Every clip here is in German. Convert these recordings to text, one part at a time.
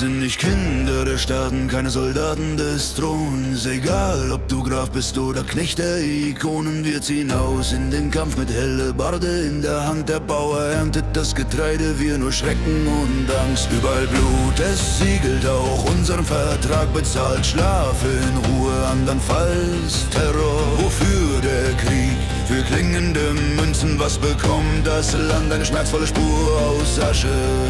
sind nicht Kinder der Staaten, keine Soldaten des Throns. Egal, ob du Graf bist oder Knecht der Ikonen, wir ziehen aus in den Kampf mit Hellebarde in der Hand. Der Bauer erntet das Getreide, wir nur Schrecken und Angst. Überall Blut, es siegelt auch unseren Vertrag, bezahlt Schlaf in Ruhe, andernfalls Terror. Wofür der Krieg? Für klingende Münzen, was bekommt das Land? Eine schmerzvolle Spur aus Asche.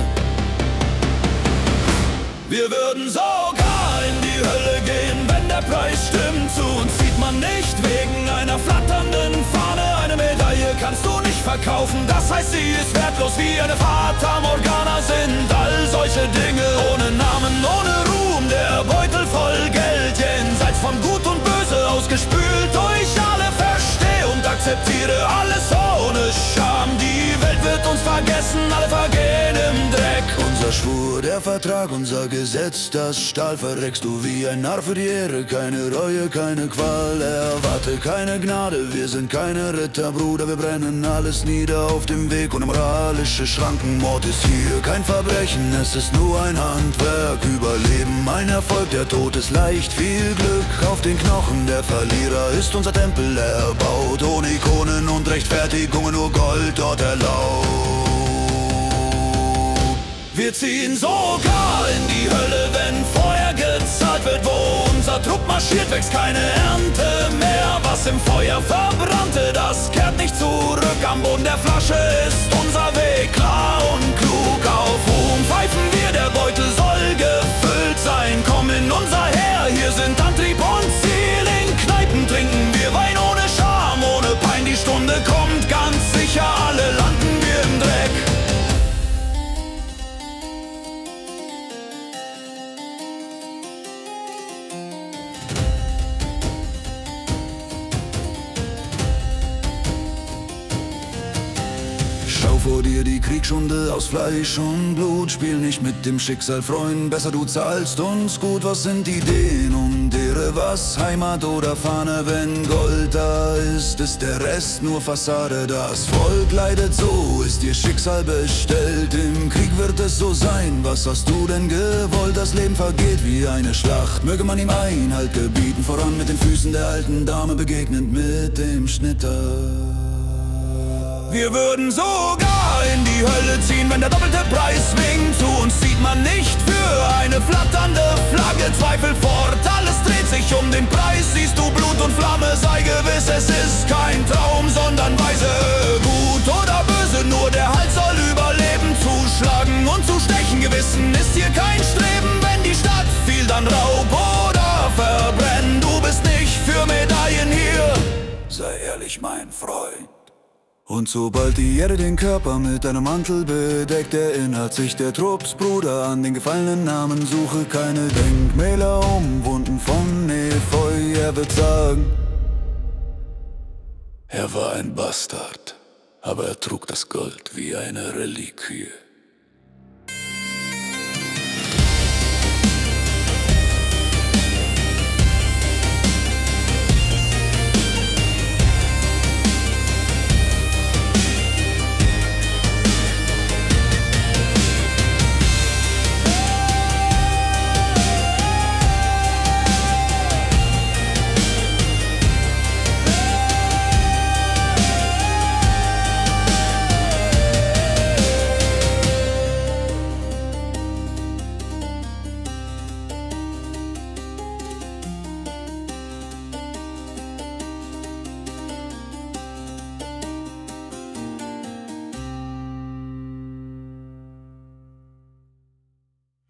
Wir würden sogar in die Hölle gehen, wenn der Preis stimmt. Zu uns zieht man nicht wegen einer flatternden Fahne. Eine Medaille kannst du nicht verkaufen, das heißt, sie ist wertlos wie eine Fata Morgana. Sind all solche Dinge ohne Namen, ohne Ruhm, der Beutel voll Geld, jenseits von Gut und Böse, ausgespült durch alle. Versteh und akzeptiere alles ohne Scham. Die Welt wird uns vergessen, alle vergehen im Dreck. Unser Schwur, der Vertrag, unser Gesetz, das Stahl. Verreckst du wie ein Narr für die Ehre, keine Reue, keine Qual. Erwarte keine Gnade, wir sind keine Ritter, Bruder. Wir brennen alles nieder auf dem Weg ohne moralische Schranken. Mord ist hier kein Verbrechen, es ist nur ein Handwerk. Überleben ein Erfolg, der Tod ist leicht, viel Glück auf den Knochen. Der Verlierer ist unser Tempel erbaut, ohne Ikonen und Rechtfertigungen, nur Gold dort erlaubt. Wir ziehen sogar in die Hölle, wenn Feuer gezahlt wird. Wo unser Trupp marschiert, wächst keine Ernte mehr. Was im Feuer verbrannte, das kehrt nicht zurück. Am Boden der Flasche ist unser Weg klar und klug. Auf Ruhm pfeifen wir, der Beutel soll gefüllt sein. Komm in unser Heer, hier sind Antrieb und Ziel. In Kneipen trinken wir Wein ohne Scham, ohne Pein. Die Stunde kommt ganz sicher, alle landen wir im Dreck. Schau vor dir die Kriegsschunde aus Fleisch und Blut. Spiel nicht mit dem Schicksal, Freund, besser du zahlst uns gut. Was sind Ideen und Ehre, was Heimat oder Fahne? Wenn Gold da ist, ist der Rest nur Fassade. Das Volk leidet, so ist ihr Schicksal bestellt. Im Krieg wird es so sein, was hast du denn gewollt? Das Leben vergeht wie eine Schlacht, möge man ihm Einhalt gebieten. Voran mit den Füßen der alten Dame, begegnend mit dem Schnitter. Wir würden sogar in die Hölle ziehen, wenn der doppelte Preis winkt. Zu uns zieht man nicht für eine flatternde Flagge. Zweifel fort, alles dreht sich um den Preis. Siehst du Blut und Flamme, sei gewiss, es ist kein Traum, sondern weise. Gut oder böse, nur der Hals soll überleben. Zuschlagen und zu stechen, Gewissen ist hier kein Streben. Wenn die Stadt fiel, dann Raub oder verbrennen. Du bist nicht für Medaillen hier, sei ehrlich, mein Freund. Und sobald die Erde den Körper mit einem Mantel bedeckt, erinnert sich der Truppsbruder an den gefallenen Namen. Suche keine Denkmäler umwunden von Efeu. Er wird sagen, er war ein Bastard, aber er trug das Gold wie eine Reliquie.